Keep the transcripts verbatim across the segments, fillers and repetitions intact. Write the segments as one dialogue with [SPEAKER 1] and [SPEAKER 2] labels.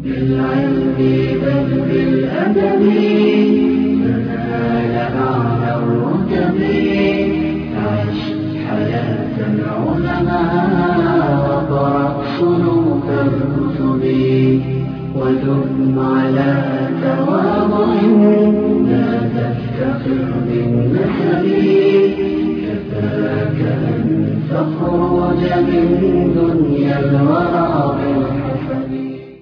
[SPEAKER 1] بالعلم بل بالأدب تنال أعلى الرتب. عش حياة العلماء واقرأ صنوف الكتب ودم على تواضع لا تفتخر بالنسب. كفاك أن تخرج من دنيا الورى بالحسب.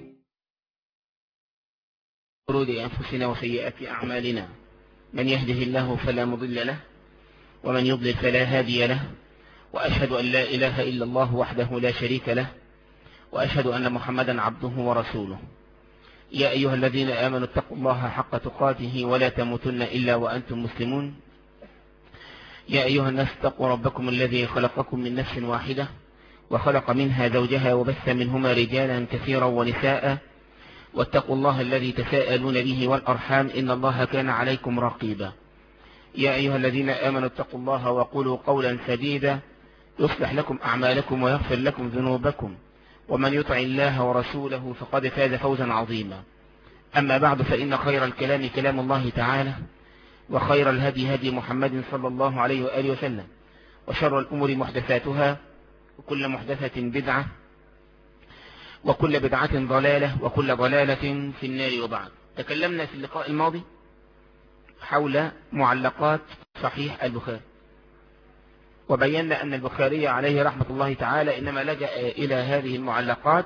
[SPEAKER 2] شرور أنفسنا وسيئات أعمالنا، من يهده الله فلا مضل له ومن يضلل فلا هادي له، وأشهد أن لا إله إلا الله وحده لا شريك له، وأشهد أن محمدا عبده ورسوله. يا أيها الذين آمنوا اتقوا الله حق تقاته ولا تموتن إلا وأنتم مسلمون. يا أيها الناس اتقوا ربكم الذي خلقكم من نفس واحدة وخلق منها زوجها وبث منهما رجالا كثيرا ونساء، واتقوا الله الذي تساءلون به والأرحام إن الله كان عليكم رقيبا. يا أيها الذين آمنوا اتقوا الله وقولوا قولا سديدا يصلح لكم أعمالكم ويغفر لكم ذنوبكم، ومن يطع الله ورسوله فقد فاز فوزا عظيما. أما بعد، فإن خير الكلام كلام الله تعالى، وخير الهدي هدي محمد صلى الله عليه وآله وسلم، وشر الأمور محدثاتها، وكل محدثة بدعة، وكل بدعة ضلالة، وكل ضلالة في النار. وبعد، تكلمنا في اللقاء الماضي حول معلقات صحيح البخاري، وبينا أن البخاري عليه رحمة الله تعالى إنما لجأ إلى هذه المعلقات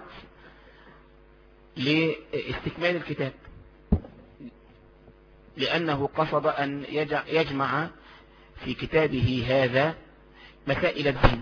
[SPEAKER 2] لاستكمال الكتاب، لأنه قصد أن يجمع في كتابه هذا مسائل الدين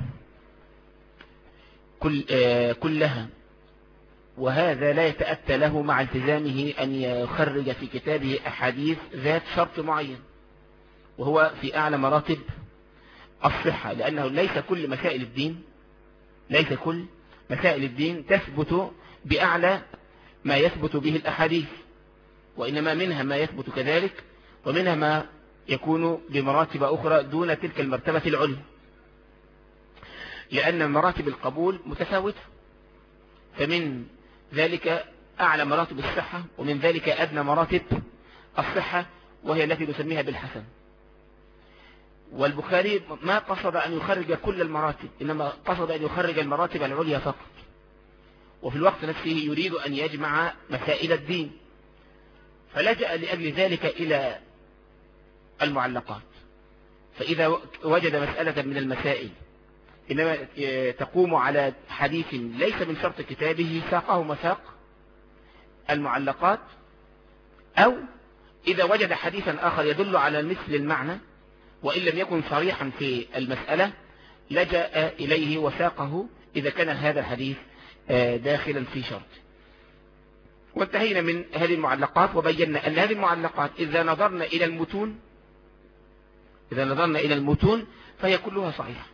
[SPEAKER 2] كل كلها، وهذا لا يتأتى له مع التزامه أن يخرج في كتابه أحاديث ذات شرط معين، وهو في أعلى مراتب الصحة، لأنه ليس كل مسائل الدين ليس كل مسائل الدين تثبت بأعلى ما يثبت به الأحاديث، وإنما منها ما يثبت كذلك، ومنها ما يكون بمراتب أخرى دون تلك المرتبة العليا، لأن مراتب القبول متفاوتة، فمن ذلك أعلى مراتب الصحة، ومن ذلك أدنى مراتب الصحة، وهي التي نسميها بالحسن. والبخاري ما قصد أن يخرج كل المراتب، إنما قصد أن يخرج المراتب العليا فقط، وفي الوقت نفسه يريد أن يجمع مسائل الدين، فلجأ لأجل ذلك إلى المعلقات. فإذا وجد مسألة من المسائل إنما تقوم على حديث ليس من شرط كتابه ساقه مساق المعلقات، أو إذا وجد حديثا آخر يدل على مثل المعنى وإن لم يكن صريحا في المسألة لجأ إليه وساقه إذا كان هذا الحديث داخلا في شرط. وانتهينا من هذه المعلقات، وبينا أن هذه المعلقات إذا نظرنا إلى المتون إذا نظرنا إلى المتون فهي كلها صحيحة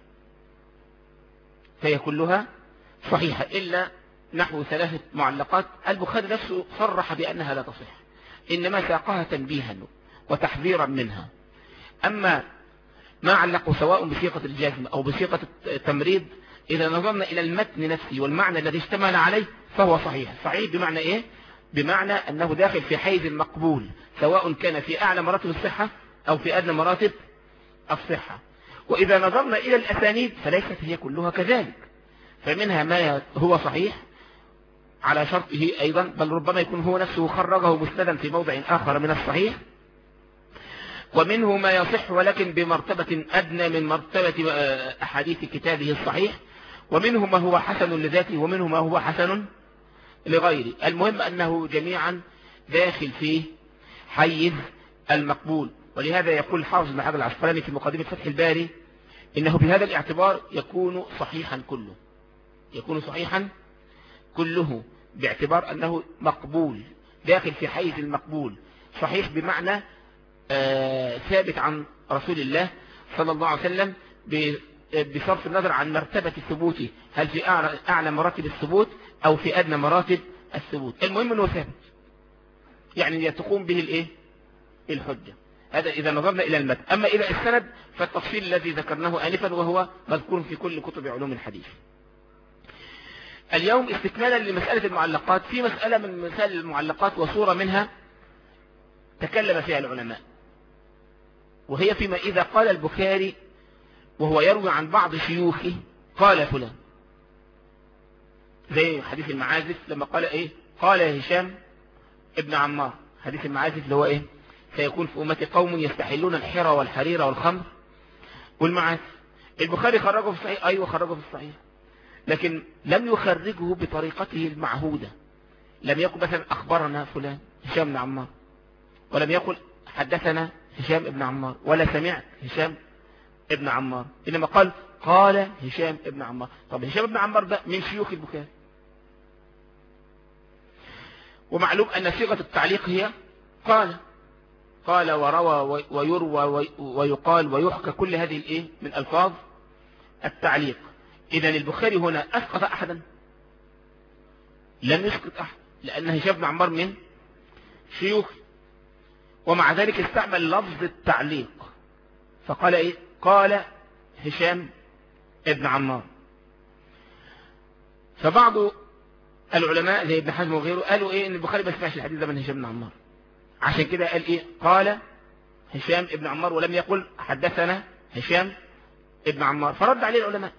[SPEAKER 2] فهي كلها صحيحة إلا نحو ثلاثة معلقات البخاري نفسه صرح بأنها لا تصح، إنما ساقها تنبيها وتحذيرا منها. أما ما علقوا سواء بصيغة الجزم أو بصيغة التمريض، إذا نظرنا إلى المتن نفسه والمعنى الذي اشتمل عليه فهو صحيح. صحيح بمعنى إيه؟ بمعنى أنه داخل في حيز المقبول، سواء كان في أعلى مراتب الصحة أو في أدنى مراتب الصحة. وإذا نظرنا إلى الأسانيد فليست هي كلها كذلك، فمنها ما هو صحيح على شرطه أيضا، بل ربما يكون هو نفسه خرجه مسندا في موضع آخر من الصحيح، ومنه ما يصح ولكن بمرتبة أدنى من مرتبة أحاديث كتابه الصحيح، ومنه ما هو حسن لذاته، ومنه ما هو حسن لغيره. المهم أنه جميعا داخل في حيز المقبول. ولهذا يقول حافظ بن حجر العسقلاني في مقدمة فتح الباري إنه بهذا الاعتبار يكون صحيحا كله يكون صحيحا كله باعتبار أنه مقبول، داخل في حيز المقبول. صحيح بمعنى آه ثابت عن رسول الله صلى الله عليه وسلم بصرف النظر عن مرتبة ثبوته، هل في أعلى, أعلى مراتب الثبوت أو في أدنى مراتب الثبوت، المهم أنه ثابت، يعني تقوم به الإيه؟ الحجة. هذا إذا نظرنا إلى المتن. أما إلى السند فالتفصيل الذي ذكرناه آنفا وهو مذكور في كل كتب علوم الحديث. اليوم استكمالا لمسألة المعلقات، في مسألة من مسائل المعلقات وصورة منها تكلم فيها العلماء، وهي فيما إذا قال البخاري وهو يروي عن بعض شيوخه قال فلان، زي حديث المعازف لما قال ايه، قال هشام ابن عمار. حديث المعازف اللي هو ايه، سيكون في أمتي قوم يستحلون الحرى والحرير والخمر والمعازف. البخاري خرجه في الصحيح، ايوه خرجه في الصحيح، لكن لم يخرجه بطريقته المعهودة. لم يقل مثلا اخبرنا فلان هشام بن عمار، ولم يقل حدثنا هشام ابن عمار، ولا سمعت هشام ابن عمار، انما قال قال هشام ابن عمار. طب هشام ابن عمار ده من شيوخ البخاري، ومعلوم ان صيغة التعليق هي قال قال وروى ويروى ويقال ويحكى، كل هذه الايه من الفاظ التعليق. اذا البخاري هنا اسقط احدا؟ لم يسقط احد، لان هشام بن عمار من شيوخ، ومع ذلك استعمل لفظ التعليق فقال ايه، قال هشام ابن عمار. فبعض العلماء زي ابن حزم وغيره قالوا ايه، ان البخاري ما سمعش الحديث ده من هشام بن عمار، عشان كده قال ايه، قال هشام ابن عمار، ولم يقل حدثنا هشام ابن عمار. فرد عليه العلماء،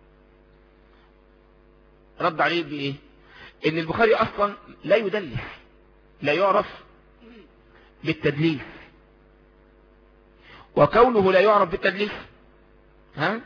[SPEAKER 2] رد عليه بايه، ان البخاري اصلا لا يدلس، لا يعرف بالتدليس، وكونه لا يعرف بالتدليس ها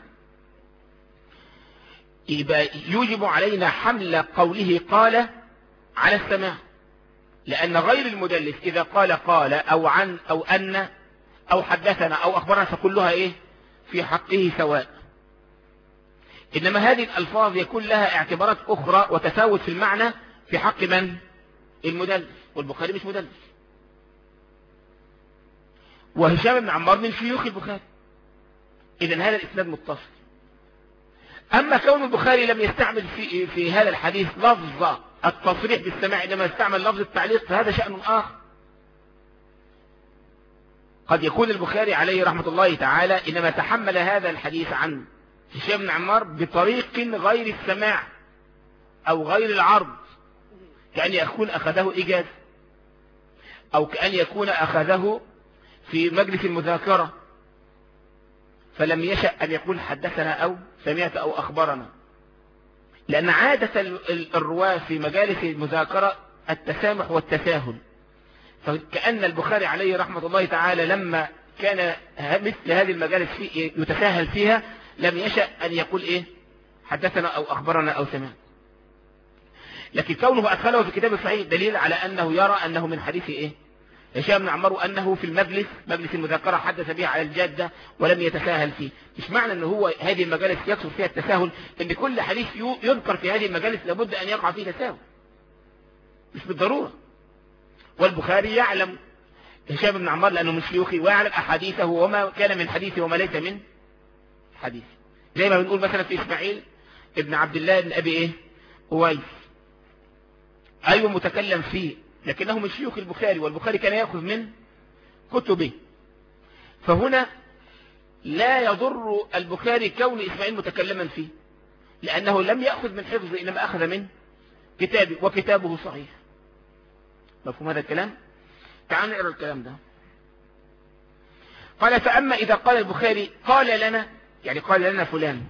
[SPEAKER 2] يبقى يوجب علينا حمل قوله قال على السماع، لأن غير المدلس إذا قال قال أو عن أو أن أو حدثنا أو أخبرنا فكلها إيه في حقه سواء. إنما هذه الألفاظ يكون لها اعتبارات أخرى وتفاوت في المعنى في حق من؟ المدلس، والبخاري مش مدلس، وهشام بن عمار من شيوخ البخاري، إذن هذا الإسناد متصل. أما كون البخاري لم يستعمل في, في هذا الحديث لفظ التصريح بالسماع، إنما استعمل لفظ التعليق، فهذا شأن آخر. قد يكون البخاري عليه رحمة الله تعالى إنما تحمل هذا الحديث عن هشام بن عمار بطريق غير السماع أو غير العرض، كأن يكون أخذه إجازة، أو كأن يكون أخذه في مجلس المذاكرة، فلم يشأ أن يقول حدثنا أو سمعت أو أخبرنا، لأن عادة الرواة في مجالس المذاكرة التسامح والتساهل. فكأن البخاري عليه رحمة الله تعالى لما كان مثل هذه المجالس في يتساهل فيها لم يشأ أن يقول إيه حدثنا أو أخبرنا أو سمعت. لكن كونه أدخله في كتاب الصحيح دليل على أنه يرى أنه من حديث إيه هشام بن عمار، أنه في المجلس مجلس المذاكرة حدث به على الجادة ولم يتساهل فيه. مش معنى أنه هو هذه المجالس يكثر فيها التساهل أن كل حديث يذكر في هذه المجالس لابد أن يقع فيه تساهل، مش بالضرورة. والبخاري يعلم هشام بن عمار لأنه من شيوخه، ويعلم أحاديثه وما كان من حديثه وما ليس من حديث، زي ما بنقول مثلا في إسماعيل ابن عبد الله بن أبي إيه أويس، أيوة متكلم فيه لكنه من شيوخ البخاري، والبخاري كان يأخذ من كتبه. فهنا لا يضر البخاري كون إسماعيل متكلما فيه، لأنه لم يأخذ من حفظه إنما أخذ من كتابه، وكتابه صحيح. مفهوم هذا الكلام؟ تعال نقرأ الكلام ده. قال فأما إذا قال البخاري قال لنا، يعني قال لنا فلان،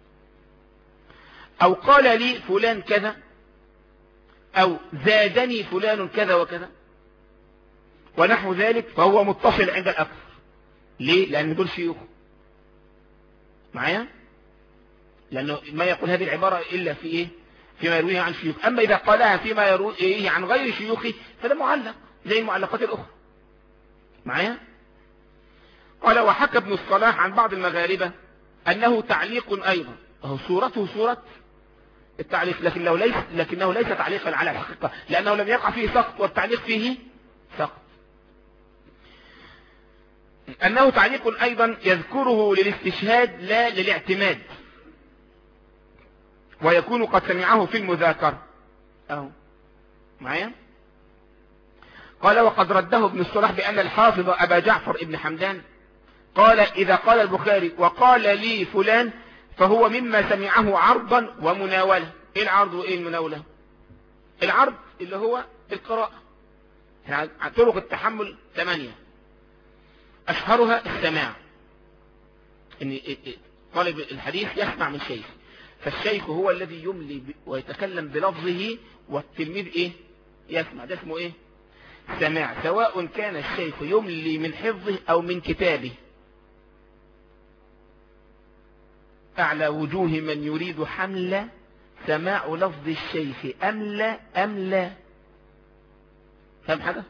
[SPEAKER 2] أو قال لي فلان كذا، أو زادني فلان كذا وكذا ونحو ذلك، فهو متصل عند الأكثر. ليه؟ لأن دول شيوخه معايا، لأنه ما يقول هذه العبارة إلا في إيه فيما يرويه عن شيوخ. أما إذا قالها فيما يرويه عن غير شيوخه فده معلق زي المعلقات الأخرى معايا. قال وحكى ابن الصلاح عن بعض المغاربة أنه تعليق أيضا، أهو صورته صورة التعليق، لكنه ليس لكنه ليس تعليقا على الحقيقة، لأنه لم يقع فيه سقط والتعليق فيه سقط. أنه تعليق أيضا يذكره للاستشهاد لا للاعتماد، ويكون قد سمعه في المذاكرة أهو معايا. قال وقد رده ابن الصلاح بأن الحافظ أبا جعفر ابن حمدان قال إذا قال البخاري وقال لي فلان فهو مما سمعه عرضا ومناولة. ايه العرض وايه المناولة؟ العرض اللي هو القراءة. طرق التحمل ثمانية، اشهرها السماع، ان طالب الحديث يسمع من شيخ، فالشيخ هو الذي يملي ويتكلم بلفظه والتلميذ ايه يسمع، ده اسمه ايه سماع، سواء كان الشيخ يملي من حفظه او من كتابه. اعلى وجوه من يريد حمل سماع لفظ الشيخ املا املا. فهم حاجة؟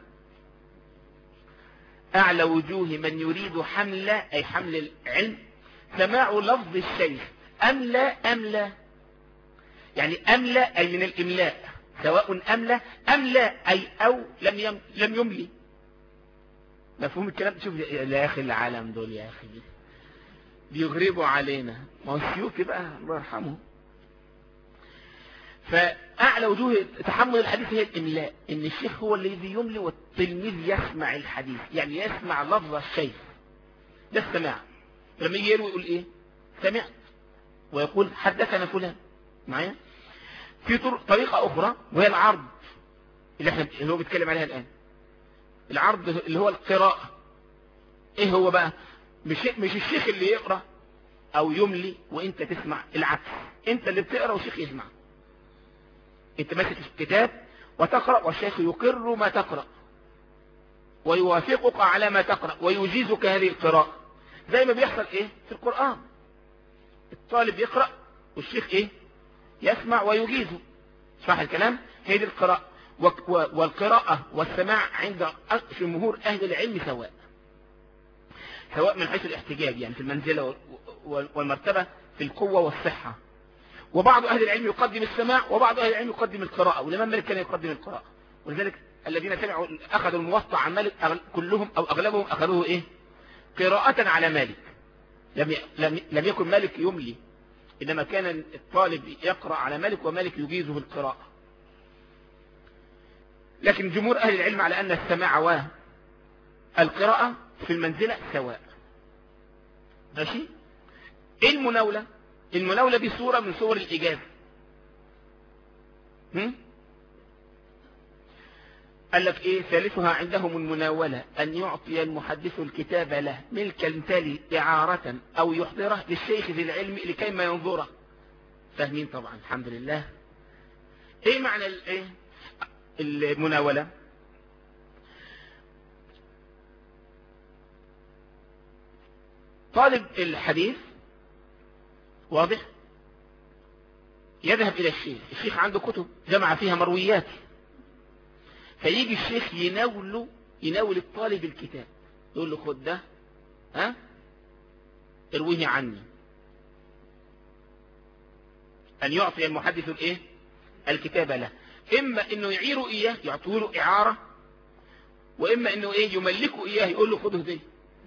[SPEAKER 2] اعلى وجوه من يريد حمل اي حمل العلم سماع لفظ الشيخ املا املا، يعني املا اي من الاملاء، سواء املا املا اي او لم يم لم يملي. مفهوم الكلام؟ شوف يا اخي العالم دول يا اخي بيغربوا علينا، ما هو السيوطي بقى الله يرحمه. فاعلى وجوه تحمل الحديث هي الاملاء، ان الشيخ هو الذي يملي والتلميذ يسمع الحديث، يعني يسمع لفظ الشيخ، ده السماع. لما يجي يروي يقول ايه سمعت، ويقول حدثنا فلان معايا. في طريقة اخرى وهي العرض اللي احنا اللي هو بيتكلم عليها الان، العرض اللي هو القراءة. ايه هو بقى؟ مش مش الشيخ اللي يقرأ او يملي وانت تسمع، العكس، انت اللي بتقرأ والشيخ يسمع. انت ماسك الكتاب وتقرأ والشيخ يقر ما تقرأ ويوافقك على ما تقرأ ويجيزك هذه القراءة، زي ما بيحصل ايه في القرآن، الطالب يقرأ والشيخ ايه يسمع ويجيزه. صح الكلام؟ هي دي القراءة. والقراءة والسماع عند جمهور اهل العلم سواء، سواء من حيث الاحتجاج، يعني في المنزلة والمرتبة، في القوة والصحة. وبعض اهل العلم يقدم السماع وبعض اهل العلم يقدم القراءة، والامام مالك كان يقدم القراءة، ولذلك الذين سمعوا اخذوا الموطأ عن مالك كلهم او اغلبهم اخذوه ايه قراءة على مالك. لم لم لم يكن مالك يملي، انما كان الطالب يقرأ على مالك ومالك يجيزه القراءة. لكن جمهور اهل العلم على ان السماع والقراءة في المنزلة سواء. ماشي؟ ايه المناولة؟ المناولة دي صورة من صور الإجازة. هم؟ قال لك ايه ثالثها عندهم المناولة، ان يعطي المحدث الكتاب له ملكا تالي اعارة او يحضره للشيخ ذي العلم لكي ما ينظره. فاهمين طبعا الحمد لله. ايه معنى الايه المناولة؟ طالب الحديث واضح يذهب الى الشيخ، الشيخ عنده كتب جمع فيها مرويات، فيجي الشيخ يناوله يناول الطالب الكتاب، يقول له خد ده ها ارويه عني. ان يعطي المحدث الايه الكتاب له، اما انه يعيره اياه يعطوه له اعارة، واما انه ايه يملكه اياه يقول له خده دي.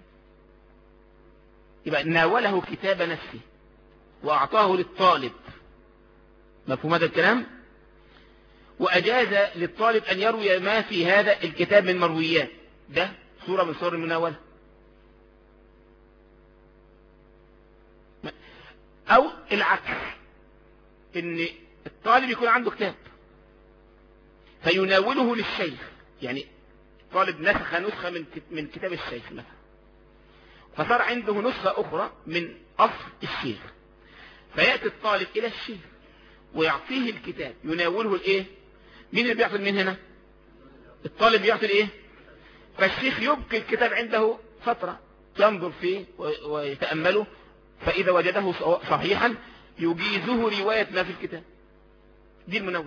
[SPEAKER 2] يبقى ناوله كتاب نفسه واعطاه للطالب. مفهوم هذا الكلام؟ واجاز للطالب ان يروي ما في هذا الكتاب من مرويات، ده صورة من صور المناولة. او العكس، ان الطالب يكون عنده كتاب فيناوله للشيخ، يعني الطالب نسخ نسخة من من كتاب الشيخ مثلا، فصار عنده نسخة اخرى من اصل الشيخ، فيأتي الطالب الى الشيخ ويعطيه الكتاب يناوله الايه. مين اللي بيعطي من هنا؟ الطالب يعطي الايه. فالشيخ يبقي الكتاب عنده فترة ينظر فيه ويتأمله، فاذا وجده صحيحا يجيزه رواية ما في الكتاب. دي المناولة،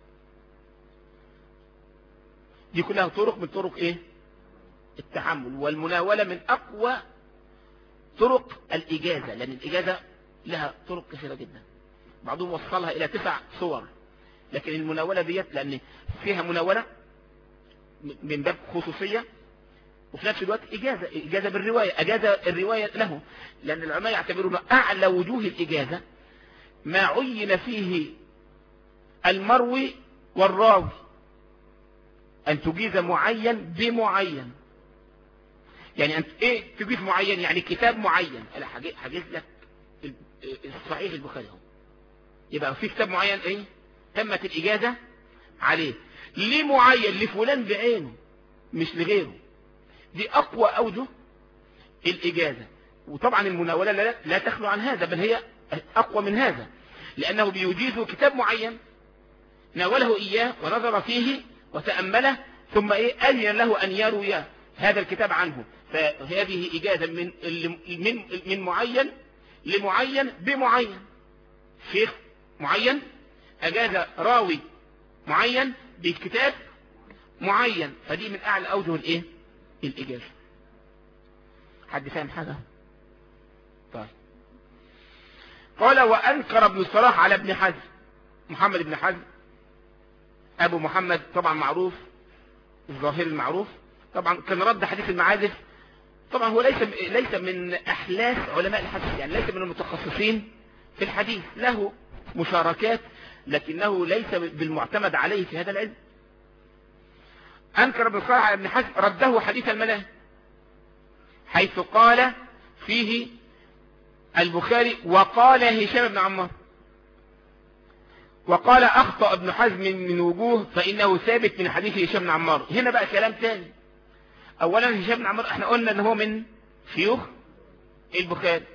[SPEAKER 2] دي كلها طرق من طرق ايه التحمل. والمناولة من اقوى طرق الاجازة، لان الاجازة لها طرق كثيرة جدا، بعضهم وصلها الى تسع صور، لكن المناولة ديت لان فيها مناولة من باب خصوصية، وفي نفس الوقت اجازة اجازة بالرواية، اجازة الرواية له، لان العلماء يعتبرون اعلى وجوه الاجازة ما عين فيه المروي والراوي، ان تجيز معين بمعين. يعني انت ايه تجيز معين؟ يعني كتاب معين، انا حاجز لك الصحيح البخاري اهو، يبقى في كتاب معين ايه تمت الإجازة عليه لمعين لفلان بعينه مش لغيره. دي أقوى أوجه الإجازة. وطبعا المناولة لا, لا تخلو عن هذا، بل هي أقوى من هذا، لأنه بيجيز كتاب معين ناوله إياه ونظر فيه وتأمله ثم إيه أذن له أن يروي هذا الكتاب عنه. فهذه إجازة من من من معين لمعين بمعين. شيخ معين أجاز راوي معين بكتاب معين، فدي من أعلى أوجه الإيه الإجازة. حد فاهم حاجة؟ طيب. قال وأنكر ابن الصلاح على ابن حزم، محمد بن حزم أبو محمد طبعا معروف، الظاهر المعروف طبعا، كان رد حديث المعازف. طبعا هو ليس ليس من أحلاف علماء الحديث، يعني ليس من المتخصصين في الحديث، له مشاركات لكنه ليس بالمعتمد عليه في هذا العلم. أنكر ابن الصلاح على ابن حزم رده حديث الملاهي، حيث قال فيه البخاري وقال هشام بن عمار، وقال أخطأ ابن حزم من وجوه فإنه ثابت من حديث هشام بن عمار. هنا بقى كلام تاني. أولا هشام بن عمار احنا قلنا ان هو من شيوخ البخاري،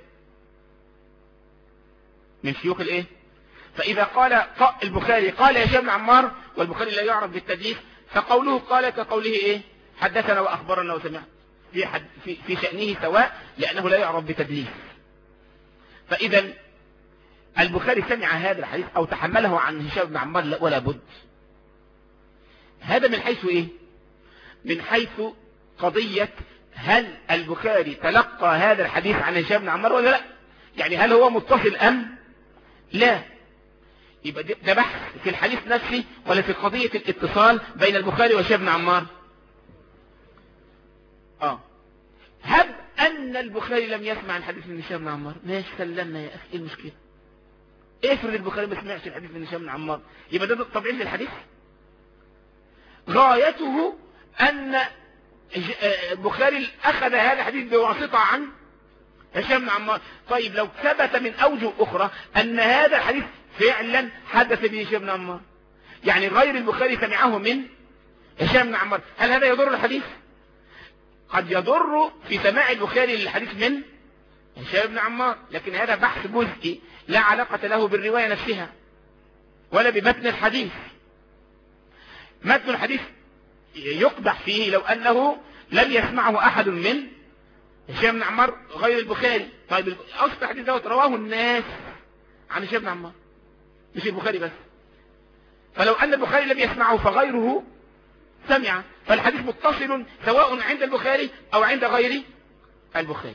[SPEAKER 2] من شيوخ الايه. فإذا قال البخاري قال هشام بن عمار والبخاري لا يعرف بالتدليس، فقوله قال كقوله ايه حدثنا وأخبرنا وسمعنا في, حد في, في شأنه سواء، لأنه لا يعرف بتدليس. فإذا البخاري سمع هذا الحديث أو تحمله عن هشام بن عمار ولا بد. هذا من حيث إيه؟ من حيث قضية هل البخاري تلقى هذا الحديث عن هشام بن عمار ولا لا، يعني هل هو متصل أم لا. يبقى ده بحث في الحديث نفسه ولا في قضية الاتصال بين البخاري وهشام بن عمار. آه هب أن البخاري لم يسمع الحديث من هشام بن عمار، ماشي سلمنا يا أخي، إيه المشكلة؟ افرض البخاري ما سمعش الحديث من هشام بن عمار، يبقى ده طبيعي للحديث. غايته أن البخاري أخذ هذا الحديث بواسطة عن هشام بن عمار. طيب لو ثبت من أوجه أخرى أن هذا الحديث فعلا حدث به هشام بن عمار، يعني غير البخاري سمعه من هشام بن عمار، هل هذا يضر الحديث؟ قد يضر في سماع البخاري للحديث من هشام بن عمار، لكن هذا بحث جزئي لا علاقة له بالرواية نفسها ولا بمتن الحديث. متن الحديث يقدح فيه لو أنه لم يسمعه أحد من هشام بن عمار غير البخاري. طيب أصل الحديث دوت رواه الناس عن هشام بن عمار مش البخاري بس، فلو أن البخاري لم يسمعه فغيره سمع، فالحديث متصل سواء عند البخاري أو عند غير البخاري.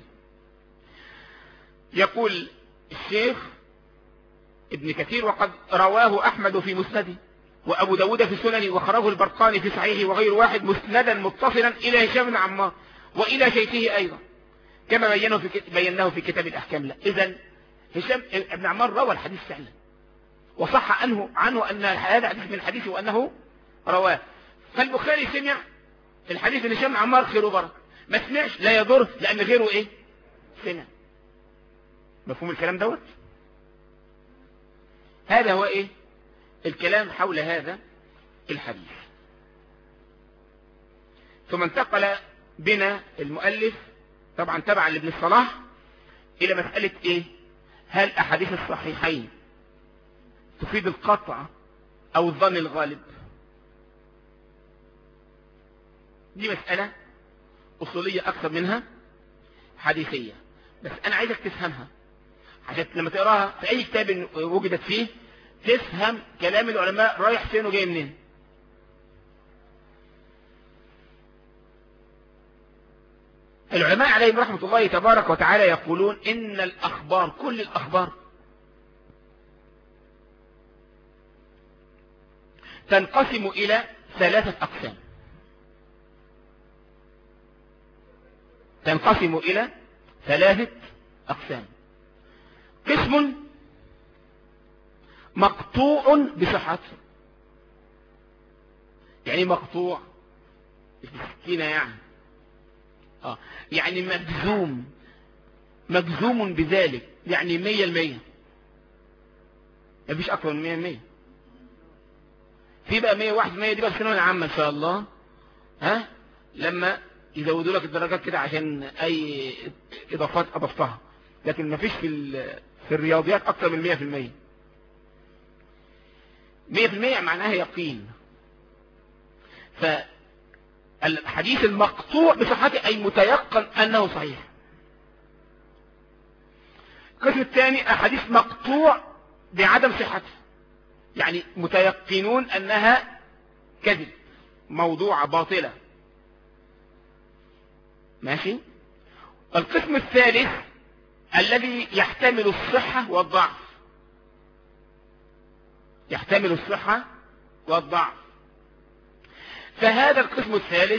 [SPEAKER 2] يقول الشيخ ابن كثير وقد رواه أحمد في مسنده وأبو داود في سننه وخرجه البرقاني في صحيحه وغير واحد مسندا متصلا إلى هشام بن عمار وإلى شيخه أيضا كما بينه في بيناه في كتاب الأحكام. لا إذن هشام بن عمار روى الحديث فعلا وصح عنه عنه أن هذا حديث من حديثه وأنه رواه. فالبخاري سمع الحديث من هشام بن عمار خير وبركة، ما سمعش لا يضر لأن غيره إيه سمع. مفهوم الكلام دوت؟ هذا هو إيه الكلام حول هذا الحديث. ثم انتقل بنا المؤلف طبعا تبعا لابن الصلاح إلى مسألة إيه هل أحاديث الصحيحين تفيد القطع أو الظن الغالب. دي مسألة أصولية أكثر منها حديثية، بس أنا عايزك تفهمها عشان لما تقراها في أي كتاب وجدت فيه تفهم كلام العلماء رايح فين وجاي منين. العلماء عليهم رحمة الله تبارك وتعالى يقولون إن الأخبار كل الأخبار تنقسم إلى ثلاثة أقسام. تنقسم إلى ثلاثة أقسام. قسم مقطوع بصحته، يعني مقطوع بالسكينة يعني آه. يعني مجزوم مجزوم بذلك، يعني مية المية مفيش أكثر من مية المية في بقى مية وواحد في المية دي بقى الثانويه العامه ان شاء الله، ها لما يزودوا لك الدرجات كده عشان اي اضافات اضفتها، لكن ما فيش في في الرياضيات اكتر من مية في المية. مية في المية معناها يقين. فالحديث المقطوع بصحته اي متيقن انه صحيح. القسم الثاني احاديث مقطوع بعدم صحته، يعني متيقنون انها كذب، موضوعة باطلة. ماشي. القسم الثالث الذي يحتمل الصحة والضعف، يحتمل الصحة والضعف. فهذا القسم الثالث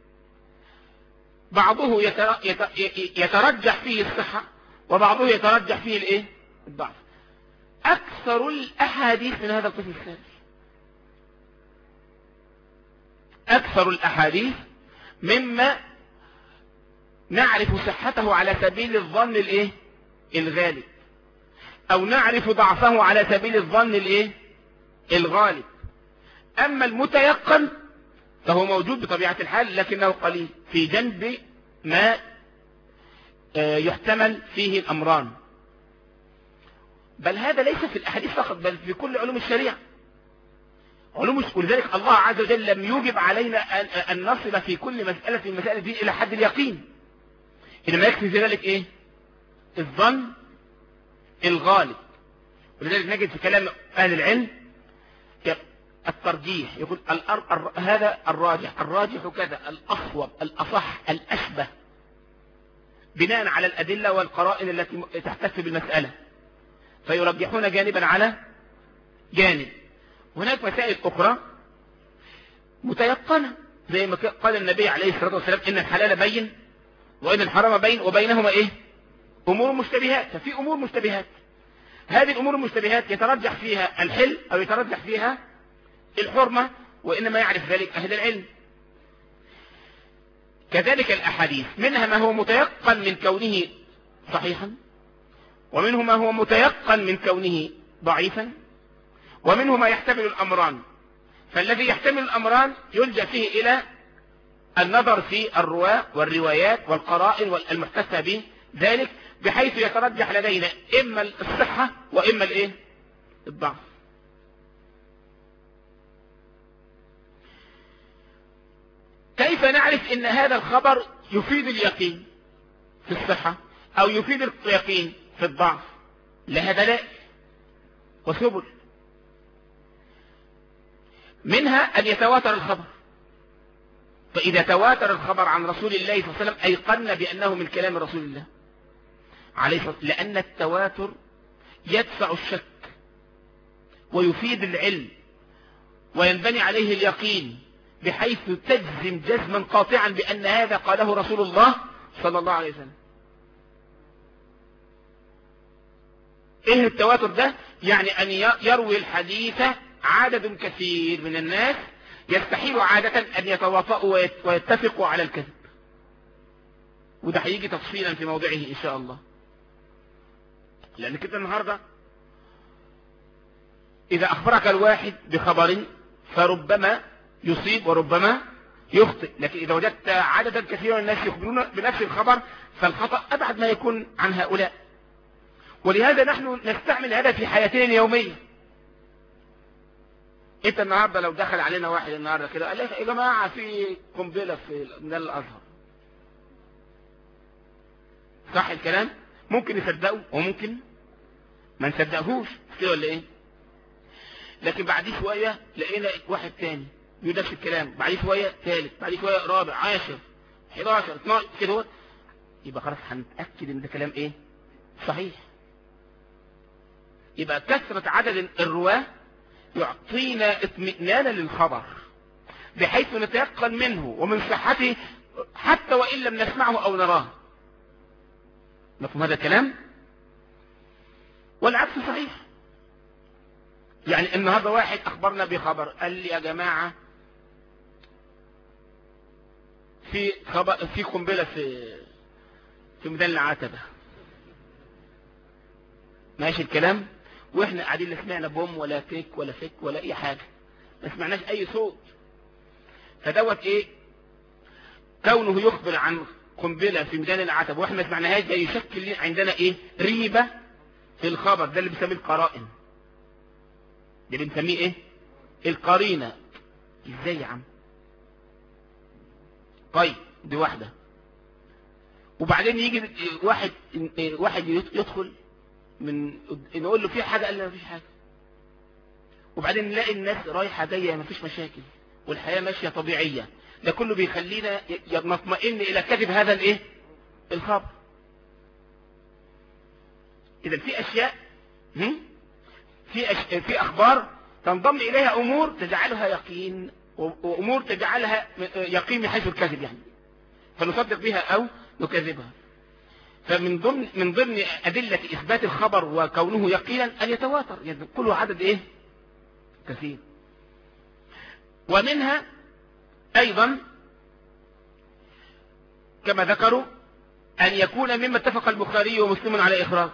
[SPEAKER 2] بعضه يترجح فيه الصحة وبعضه يترجح فيه الايه؟ الضعف. اكثر الاحاديث من هذا القسم الثالث، اكثر الاحاديث مما نعرف صحته على سبيل الظن الايه؟ الغالب، او نعرف ضعفه على سبيل الظن الايه؟ الغالب. اما المتيقن فهو موجود بطبيعة الحال لكنه قليل في جنب ما يحتمل فيه الامران. بل هذا ليس في الاحاديث فقط، بل في كل علوم الشريعة. علوم، ولذلك الله عز وجل لم يوجب علينا ان نصل في كل مسألة من مسائل الدين الى حد اليقين، انما يكفي في ذلك ايه؟ الظن الغالب. ولذلك نجد في كلام اهل العلم الترجيح، يقول هذا الراجح، الراجح كذا، الاصوب، الاصح، الاشبه، بناء على الادله والقرائن التي تحتف بالمساله، فيرجحون جانبا على جانب. هناك مسائل اخرى متيقنه، زي ما قال النبي عليه الصلاه والسلام ان الحلال بين وان الحرام بين وبينهما ايه؟ امور مشتبهات. ففي امور مشتبهات، هذه الامور المشتبهات يترجح فيها الحل او يترجح فيها الحرمة، وإنما يعرف ذلك أهل العلم. كذلك الأحاديث منها ما هو متيقن من كونه صحيحا، ومنه ما هو متيقن من كونه ضعيفا، ومنه ما يحتمل الأمران. فالذي يحتمل الأمران يلجأ فيه إلى النظر في الرواة والروايات والقرائن المحتفى به ذلك، بحيث يترجح لدينا إما الصحة وإما الإيه؟ الضعف. كيف نعرف ان هذا الخبر يفيد اليقين في الصحة او يفيد اليقين في الضعف؟ لها دلائل وسبل، منها ان يتواتر الخبر. فاذا تواتر الخبر عن رسول الله صلى الله عليه وسلم ايقنا بانه من كلام رسول الله عليه الصلاة والسلام، لان التواتر يدفع الشك ويفيد العلم وينبني عليه اليقين، بحيث تجزم جزما قاطعا بأن هذا قاله رسول الله صلى الله عليه وسلم. ايه التواتر ده؟ يعني ان يروي الحديث عدد كثير من الناس يستحيل عادة ان يتواطؤوا ويتفقوا على الكذب، وده هيجي تفصيلا في موضعه ان شاء الله. لان كده النهاردة اذا اخبرك الواحد بخبر فربما يصيب وربما يخطئ، لكن إذا وجدت عددا كثيرا من الناس يخبرون بنفس الخبر فالخطأ أبعد ما يكون عن هؤلاء. ولهذا نحن نستعمل هذا في حياتنا اليومية. انت النهاردة لو دخل علينا واحد النهاردة كده قال لك يا جماعة في قنبلة في ميدان الأزهر، صح الكلام؟ ممكن نصدقه وممكن ما نصدقهوش، كده ولا ايه؟ لكن بعد شوية لقينا واحد تاني يقول نفس الكلام، بعد شوية ثالث، بعد شوية رابع، عاشر، حداشر، اثناشر كده، يبقى خلاص هنتأكد ان ده كلام ايه؟ صحيح. يبقى كثرة عدد الرواة يعطينا اطمئنانا للخبر بحيث نتيقن منه ومن صحته حتى وإن لم نسمعه أو نراه. مفهوم هذا الكلام؟ والعكس صحيح. يعني النهارده واحد أخبرنا بخبر قال لي يا جماعة في خبر في قنبلة في في ميدان العتبة، ماشي الكلام؟ واحنا قاعدين لا سمعنا بوم ولا تيك ولا فك ولا اي حاجة، ما سمعناش اي صوت. فدوت ايه كونه يخبر عن قنبلة في ميدان العتبة واحنا ما سمعناهاش، ده يشكل عندنا ايه ريبة في الخبر. ده اللي بنسميه القرائن، ده بنسميه ايه القرينة. ازاي يا عم؟ طيب دي واحدة. وبعدين يجي واحد واحد يدخل من نقول له في حاجة، قال لي ما فيش حاجة. وبعدين نلاقي الناس رايحة جاية ما فيش مشاكل والحياة ماشية طبيعية. ده كله بيخلينا نطمئن الى كذب هذا الايه الخبر. اذا في اشياء في أش... في اخبار تنضم اليها امور تجعلها يقين، وامور تجعلها يقين من حيث الكذب يعني، فنصدق بها او نكذبها. فمن ضمن من ضمن ادله اثبات الخبر وكونه يقينا ان يتواتر، يعني كله عدد ايه كثير. ومنها ايضا كما ذكروا ان يكون مما اتفق البخاري ومسلم على اخراج.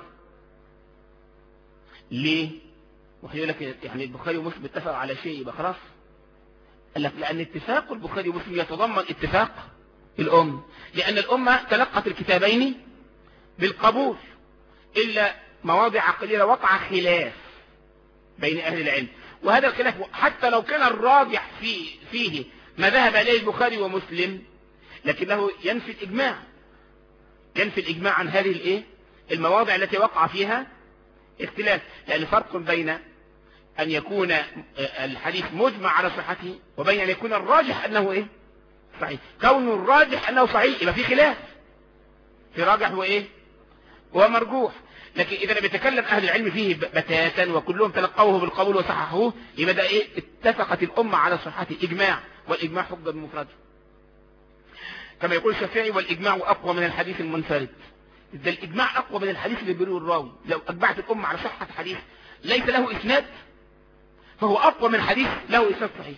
[SPEAKER 2] ليه؟ وهيقول لك يعني البخاري ومسلم اتفقوا على شيء يبقى خلاص. قال لك لان اتفاق البخاري ومسلم يتضمن اتفاق الامه، لان الامه تلقت الكتابين بالقبول الا مواضع قليله وقع خلاف بين اهل العلم. وهذا الخلاف حتى لو كان الراجح فيه فيه ما ذهب اليه البخاري ومسلم، لكنه ينفي الاجماع، ينفي الاجماع عن هذه الايه المواضع التي وقع فيها اختلاف. لان فرق بين ان يكون الحديث مجمع على صحته وبين ان يكون الراجح انه ايه صحيح. كون الراجح انه صحيح يبقى في خلاف في راجح وايه ومرجوح. لكن اذا بيتكلم اهل العلم فيه بتاتا وكلهم تلقوه بالقبول وصححوه، يبقى ده ايه اتفقت الامه على صحته اجماع، والاجماع حجه بمفرده. كما يقول الشافعي والاجماع اقوى من الحديث المنفرد. ده الاجماع اقوى من الحديث اللي بيرويه الراوي. لو اجمعت الامه على صحه حديث ليس له اسناد فهو اقوى من حديث له اسناد صحيح.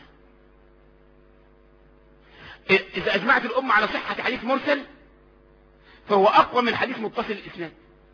[SPEAKER 2] اذا اجمعت الامه على صحه حديث مرسل فهو اقوى من حديث متصل الاسناد.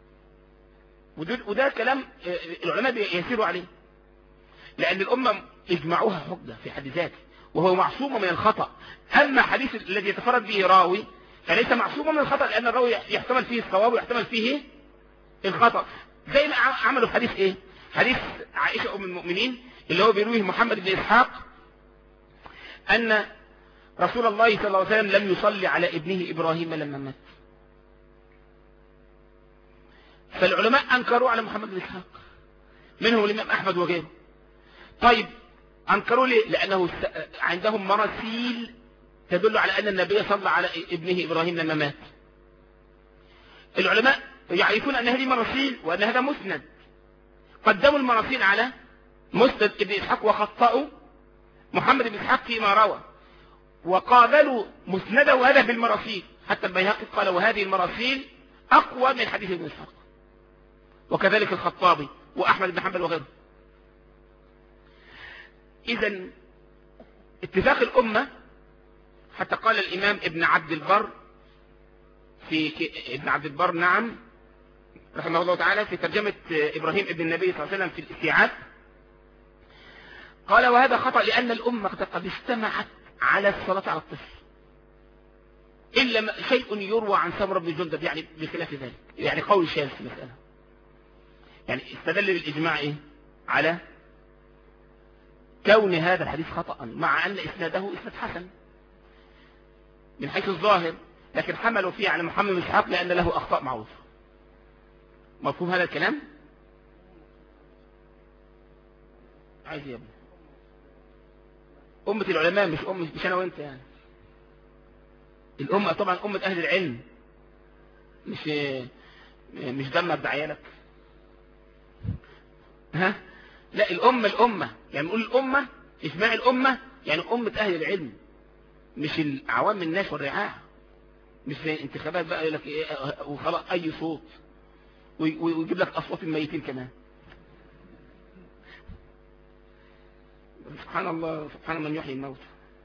[SPEAKER 2] وده كلام العلماء يسيروا عليه، لان الامه اجمعوها حجه في حد ذاته وهو معصوم من الخطا. اما حديث الذي يتفرد به راوي فليس معصوما من الخطأ، لأن الراوي يحتمل فيه الصواب ويحتمل فيه الخطأ. زي ما عملوا في حديث ايه حديث عائشة ام المؤمنين اللي هو بيرويه محمد بن اسحاق ان رسول الله صلى الله عليه وسلم لم يصلي على ابنه ابراهيم لما مات. فالعلماء انكروا على محمد بن اسحاق، منهم الامام احمد وغيره. طيب انكروا ليه؟ لانه عندهم مراسيل تدل على أن النبي صلى على ابنه إبراهيم لما مات. العلماء يعرفون أن هذه مراسيل وأن هذا مسند، قدموا المراسيل على مسند ابن إسحاق وخطأوا محمد بن إسحاق فيما روى، وقابلوا مسنده هذا بالمراسيل. حتى البيهقي قال وهذه المراسيل أقوى من حديث ابن إسحاق، وكذلك الخطابي وأحمد بن حنبل وغيره. إذن اتفاق الأمة، حتى قال الإمام ابن عبد البر في ابن عبد البر نعم رحمه الله تعالى في ترجمة إبراهيم ابن النبي صلى الله عليه وسلم في الاستيعاب، قال وهذا خطأ لأن الأمة قد اجتمعت على الصلاة على الطفل إلا شيء يروى عن سمرة بن جندب يعني بخلاف ذلك، يعني قول شاذ في المسألة. يعني استدل بالإجماع إيه؟ على كون هذا الحديث خطأ مع أن إسناده إسناد حسن من حيث الظاهر، لكن حملوا فيه على محمد بن إسحاق لأن له أخطاء معروفة. مفهوم هذا الكلام؟ عايز يا ابني أمة العلماء مش أمة مش أنا وأنت يعني. الأمة طبعا أمة أهل العلم، مش مش دمك بعيالك. ها؟ لا الأمة الأمة يعني نقول الأمة إجماع الأمة يعني أمة أهل العلم، مش العوام الناس والرعاع، مش زي الانتخابات بقى يقول لك ايه وخلاص اي صوت ويجيب لك اصوات الميتين كمان. سبحان الله، سبحان من يحيي الموت.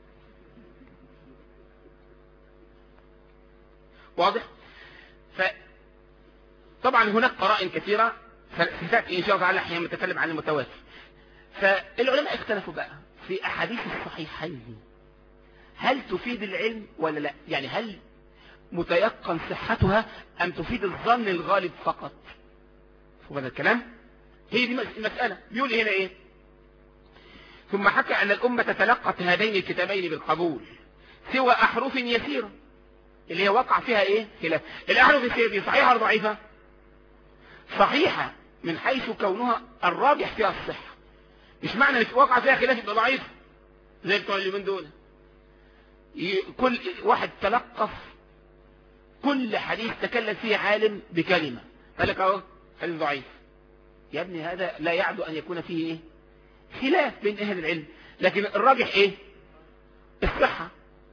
[SPEAKER 2] واضح؟ فطبعا هناك قرائن كثيرة ستأتي ان شاء الله تعالى حين نتكلم عن المتواتر. فالعلماء اختلفوا بقى في أحاديث الصحيحين هل تفيد العلم ولا لا؟ يعني هل متيقن صحتها أم تفيد الظن الغالب فقط؟ فهو هذا الكلام، هي دي المسألة. بيقول هنا إيه؟ ثم حكى أن الأمة تلقت هذين الكتابين بالقبول سوى أحرف يسيرة اللي هي وقع فيها إيه؟ خلاف. الأحرف اليسيرة دي صحيحة ولا ضعيفة؟ صحيحة من حيث كونها الراجح فيها الصحة، مش معنى ان وقع فيها خلاف يبقى ضعيف زي بتوع اليومين دول. كل واحد تلقف كل حديث تكلم فيه عالم بكلمة قال لك اهو حديث ضعيف. يا ابني هذا لا يعدو ان يكون فيه ايه؟ خلاف بين اهل العلم، لكن الراجح ايه؟ الصحة.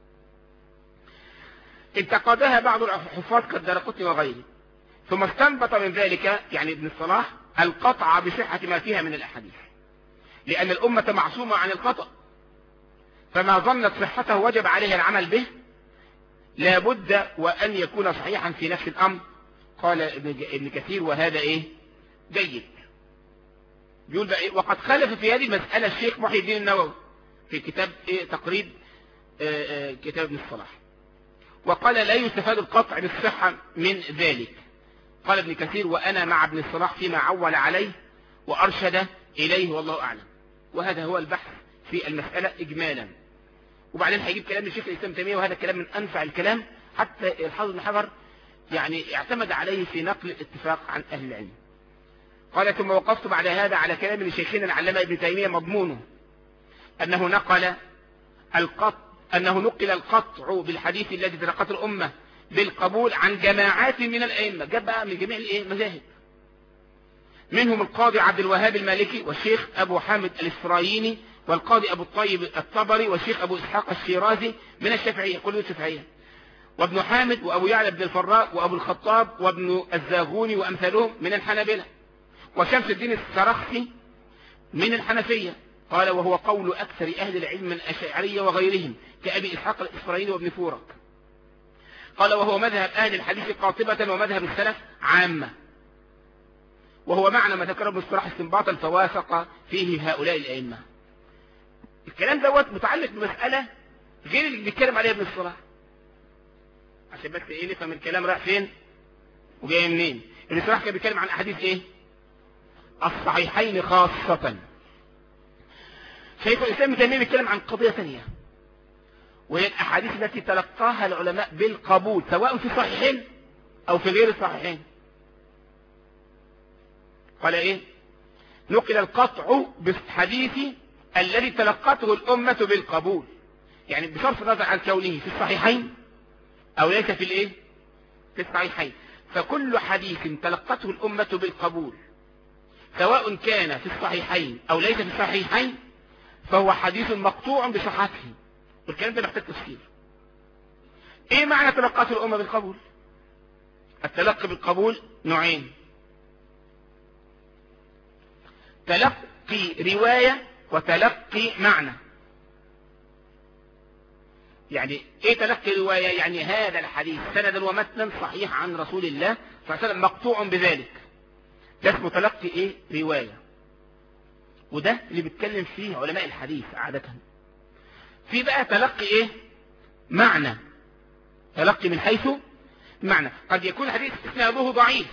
[SPEAKER 2] انتقدها بعض الحفاظ كالدارقطني وغيره، ثم استنبط من ذلك يعني ابن الصلاح القطع بصحة ما فيها من الأحاديث، لأن الأمة معصومة عن الخطأ، فما ظنت صحته وجب عليها العمل به، لا بد وأن يكون صحيحا في نفس الأمر. قال ابن كثير وهذا إيه؟ جيد. يقول بقى إيه؟ وقد خالف في هذه المسألة الشيخ محي الدين النووي في كتاب إيه؟ تقريب آآ آآ كتاب ابن الصلاح، وقال لا يستفاد القطع بالصحة من ذلك. قال ابن كثير وأنا مع ابن الصلاح فيما عول عليه وأرشد إليه والله أعلم. وهذا هو البحث في المسألة إجمالا. وبعدين هيجيب كلام الشيخ الإسلام تيمية، وهذا كلام من أنفع الكلام، حتى الحافظ بن حجر يعني اعتمد عليه في نقل الاتفاق عن أهل العلم. قال ثم وقفت بعد هذا على كلام لشيخنا العلامة ابن تيمية مضمونه أنه نقل القطع أنه نقل القطع بالحديث الذي تلقته الأمة بالقبول عن جماعات من الأئمة، جاب بقى من جميع المذاهب، منهم القاضي عبد الوهاب المالكي والشيخ أبو حامد الإسفرايني والقاضي أبو الطيب الطبري والشيخ أبو إسحاق الشيرازي من الشافعية كله الشافعية، وابن حامد وأبو يعلى بن الفراء وأبو الخطاب وابن الزاغوني وأمثالهم من الحنابلة، وشمس الدين السرخسي من الحنفية. قال وهو قول أكثر أهل العلم من الأشاعرية وغيرهم كأبي إسحاق الإسفرايني وابن فورك. قال وهو مذهب أهل الحديث قاطبة ومذهب السلف عامة، وهو معنى ما ذكره ابن الصلاح استنباطا فوافق فيه هؤلاء الأئمة. الكلام دوت متعلق بمسألة غير اللي بيتكلم عليها ابن الصلاح، عشان بس ايه نفهم الكلام رايح فين وجاي منين. ابن الصلاح كان بيتكلم عن أحاديث ايه؟ الصحيحين خاصة. شيخ الإسلام ابن تيمية بيتكلم عن قضية ثانية، وهي الأحاديث التي تلقاها العلماء بالقبول سواء في الصحيحين أو في غير الصحيحين. قال إيه؟ نقل القطع بالحديث الذي تلقته الأمة بالقبول، يعني بصرف النظر عن كونه في الصحيحين أو ليس في الإيه؟ في الصحيحين. فكل حديث تلقته الأمة بالقبول سواء كان في الصحيحين أو ليس في الصحيحين فهو حديث مقطوع بصحته. والكلام ده محتاج تفسير. ايه معنى تلقته الأمة بالقبول؟ التلقي بالقبول نوعين: تلقي رواية وتلقي معنى. يعني ايه تلقي رواية؟ يعني هذا الحديث سندا ومتنا صحيح عن رسول الله صلى الله عليه وسلم مقطوع بذلك، ده اسمه تلقي ايه؟ رواية. وده اللي بيتكلم فيه علماء الحديث عادة. في بقى تلقي ايه؟ معنى. تلقي من حيث معنى. قد يكون الحديث اسناده ضعيف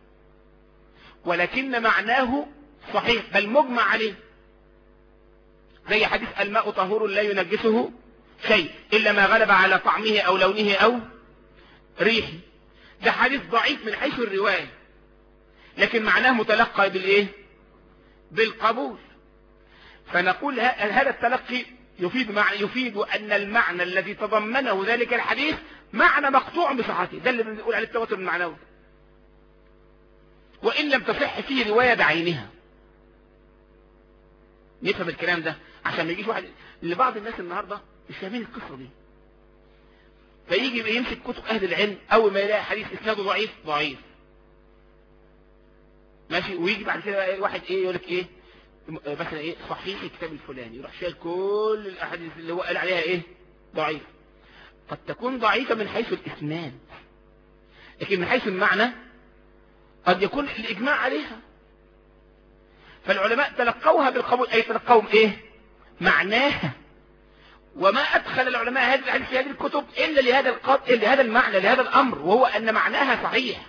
[SPEAKER 2] ولكن معناه صحيح بل مجمع عليه، زي حديث الماء طهور لا ينجسه شيء إلا ما غلب على طعمه أو لونه أو ريحه. ده حديث ضعيف من حيث الرواية لكن معناه متلقى بالإيه؟ بالقبول. فنقول هذا التلقي يفيد معنى يفيد أن المعنى الذي تضمنه ذلك الحديث معنى مقطوع بصحته، ده اللي بنقول عليه التواتر المعنوي، وإن لم تصح فيه رواية بعينها. نفهم الكلام ده عشان ما يجيش واحد. لبعض الناس النهارده مش فاهمين القصه دي، فيجي يمسك كتب اهل العلم اول ما يلاقي حديث اسناده ضعيف ضعيف ماشي، ويجي بعد كده واحد ايه يقول لك ايه مثلا ايه صحيح الكتاب الفلاني، يروح شايل كل الاحاديث اللي هو قال عليها ايه ضعيف. قد تكون ضعيفه من حيث الاسناد لكن من حيث المعنى قد يكون الاجماع عليها. فالعلماء تلقوها بالقبول، اي تلقوهم ايه؟ معناها، وما أدخل العلماء هذه الحديث في هذه الكتب إلا لهذا القط... إلا لهذا المعنى، لهذا الأمر، وهو أن معناها صحيح.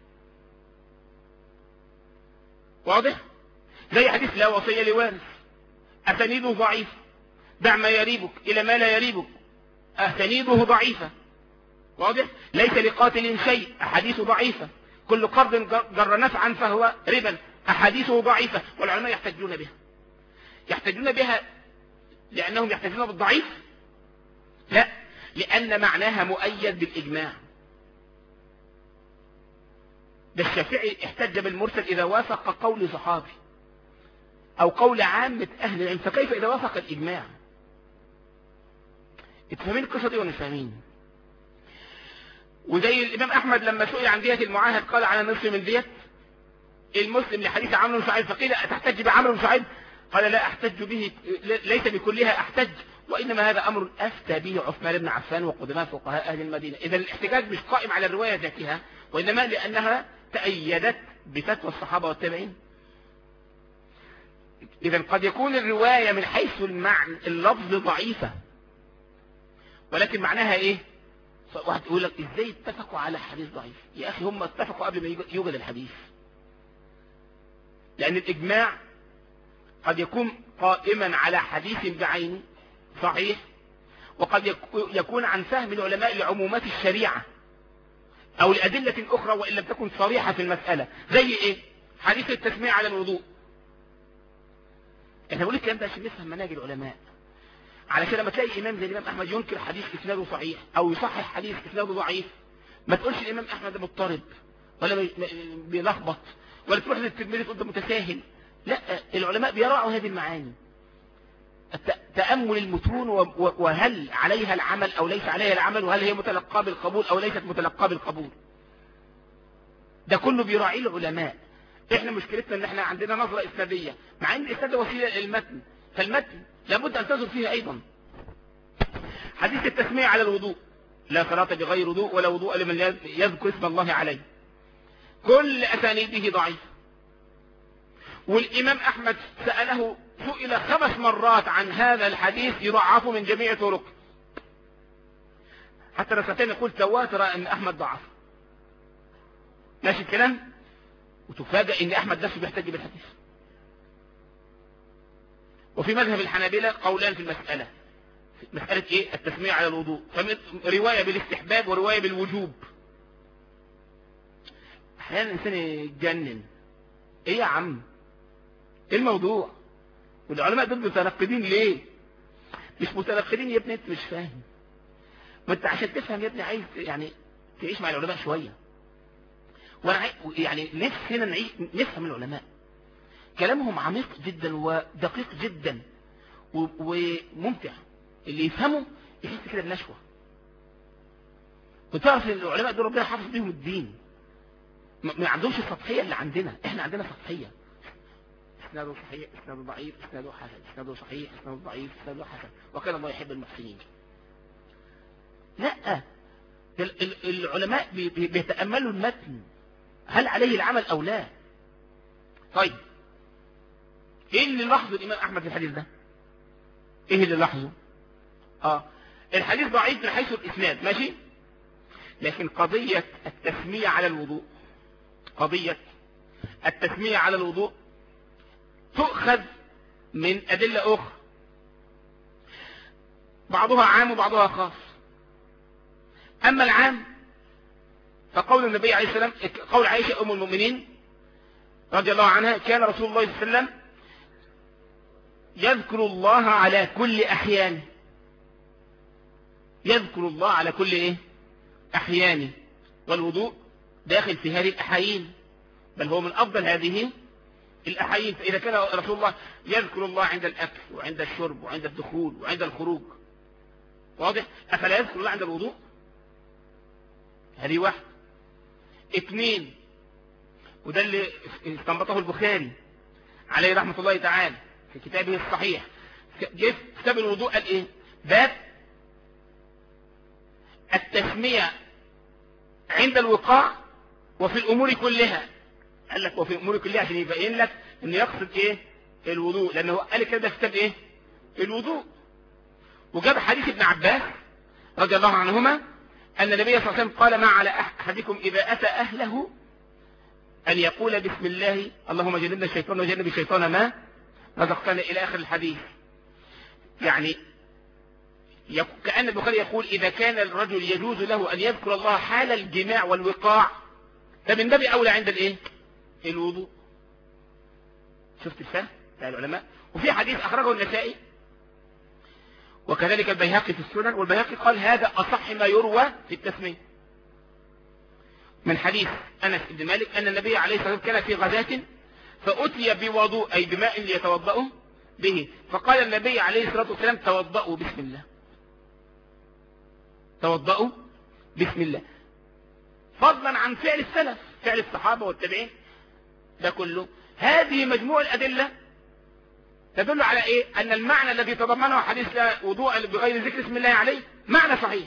[SPEAKER 2] واضح؟ زي حديث لا وصية لوارث، أسانيده ضعيفة، دع ما يريبك إلى ما لا يريبك، أسانيده ضعيفة. واضح؟ ليس لقاتل شيء، أحاديثه ضعيفة. كل قرض جر نفعا فهو ربا، أحاديثه ضعيفة، والعلماء يحتجون بها. يحتجون بها لأنهم يحتجون بالضعيف؟ لا، لأن معناها مؤيد بالإجماع. ده الشافعي احتج بالمرسل إذا وافق قول صحابي أو قول عامة أهل العلم، فكيف إذا وافق الإجماع؟ اتفهمين القصة دي ولا مش فاهمين؟ وزي الإمام أحمد لما سئل عن دية المعاهد قال على نصف من دية المسلم لحديث عمرو بن شعيب، فقيل أتحتج بعمرو بن شعيب؟ قال لا أحتج به، ليس بكلها أحتج، وإنما هذا أمر أفتى به عثمان بن عفان وقدماء فقهاء أهل المدينة. إذا الاحتجاج مش قائم على الرواية ذاتها، وإنما لأنها تأيدت بفتوى الصحابة والتابعين. إذا قد يكون الرواية من حيث المعنى اللفظ ضعيفة، ولكن معناها إيه؟ واحد يقول لك إزاي اتفقوا على حديث ضعيف؟ يا أخي هم اتفقوا قبل ما يوجد الحديث، لأن الإجماع قد يكون قائما على حديث بعينه صحيح، وقد يكون عن فهم العلماء لعمومات الشريعة أو لأدلة أخرى وإن لم تكن صريحة في المسألة. زي إيه؟ حديث التسمية على الوضوء. احنا بقول الكلام ده عشان نفهم مناهج العلماء، علشان لما تلاقي إمام زي الإمام أحمد ينكر حديث إسناده صحيح أو يصحح حديث إسناده ضعيف، ما تقولش الإمام أحمد ده مضطرب ولا بيلخبط، ولا تروح للترمذي تقول ده متساهل. لا، العلماء بيراعوا هذه المعاني، تأمل المتون وهل عليها العمل أو ليس عليها العمل، وهل هي متلقاه بالقبول أو ليست متلقاه بالقبول. ده كله بيراعيه العلماء. احنا مشكلتنا ان احنا عندنا نظرة إسنادية، مع ان الإسناد وسيلة للمتن، فالمتن لابد أن تنظر فيه أيضا. حديث التسمية على الوضوء، لا صلاة بغير وضوء ولا وضوء لمن يذكر اسم الله عليه، كل أسانيده ضعيف. والإمام أحمد سأله سئل خمس مرات عن هذا الحديث يضعف من جميع طرق، حتى نستطيع نقول تواتر أن أحمد ضعف. ماشي الكلام؟ وتفاجأ أن أحمد نفسه بيحتج بالحديث. وفي مذهب الحنابلة قولان في المسألة، مسألة إيه؟ التسمية على الوضوء، رواية بالاستحباب ورواية بالوجوب. أحيانا الإنسان يتجنن، إيه يا عم؟ إيه الموضوع؟ والعلماء دول متنقدين ليه؟ مش متنقدين يا ابني، أنت مش فاهم. ما أنت عشان تفهم يا ابني عايز يعني تعيش مع العلماء شوية. وأنا عايز يعني نفسنا نعيش نفهم العلماء، كلامهم عميق جدا ودقيق جدا وممتع. اللي يفهمه يحس كده بنشوة، وتعرف ان العلماء دول ربنا حافظ بيهم الدين، ما عندهمش السطحية اللي عندنا. احنا عندنا سطحية، اسناده صحيح، اسناده ضعيف، اسناده حسن، اسناده صحيح، اسناده ضعيف، اسناده حسن، وكان الله يحب المحسنين. لا، العلماء بيتأملوا المتن هل عليه العمل او لا. طيب ايه اللي لاحظه الامام احمد في الحديث ده؟ ايه اللي لاحظه؟ اه الحديث ضعيف من حيث الاسناد، ماشي، لكن قضية التسمية على الوضوء، قضية التسمية على الوضوء تؤخذ من أدلة أخرى، بعضها عام وبعضها خاص. أما العام فقول النبي عليه السلام، قول عائشة أم المؤمنين رضي الله عنها، كان رسول الله صلى الله عليه وسلم يذكر الله على كل أحيانه، يذكر الله على كل إيه؟ أحيانه، والوضوء داخل في هذه الأحايين، بل هو من أفضل هذه الأحايين. فإذا كان رسول الله يذكر الله عند الأكل وعند الشرب وعند الدخول وعند الخروج، واضح؟ أفلا يذكر الله عند الوضوء؟ هذه واحد. اثنين، وده اللي استنبطه البخاري عليه رحمة الله تعالى في كتابه الصحيح، جه كتاب الوضوء قال ايه؟ باب التسمية عند الوقاع وفي الأمور كلها. قال لك وفي الأمور كلها عشان يبين لك ان يقصد ايه؟ الوضوء، لأنه قال كده في كتاب ايه؟ الوضوء، وجاب حديث ابن عباس رضي الله عنهما أن النبي صلى الله عليه وسلم قال: ما على أحدكم إذا أتى أهله أن يقول بسم الله اللهم جنبنا الشيطان وجنب الشيطان ما رزقتنا، إلى آخر الحديث. يعني كأن البخاري يقول: إذا كان الرجل يجوز له أن يذكر الله حال الجماع والوقاع، فمن باب أولى عند الإيه؟ الوضوء. شفت الفهم بتاع العلماء. وفي حديث أخرجه النسائي وكذلك البيهقي في السنن، والبيهقي قال: هذا أصح ما يروى في التسمية، من حديث أنس بن مالك أن النبي عليه الصلاة والسلام كان في غزاة فأتي بوضوء أي بماء ليتوضأوا به، فقال النبي عليه الصلاة والسلام: توضأوا بسم الله، توضأوا بسم الله، فضلا عن فعل السلف، فعل الصحابة والتابعين ده كله. هذه مجموع الأدلة تدل على إيه؟ أن المعنى الذي تضمنه حديث لا وضوء بغير ذكر اسم الله عليه معنى صحيح،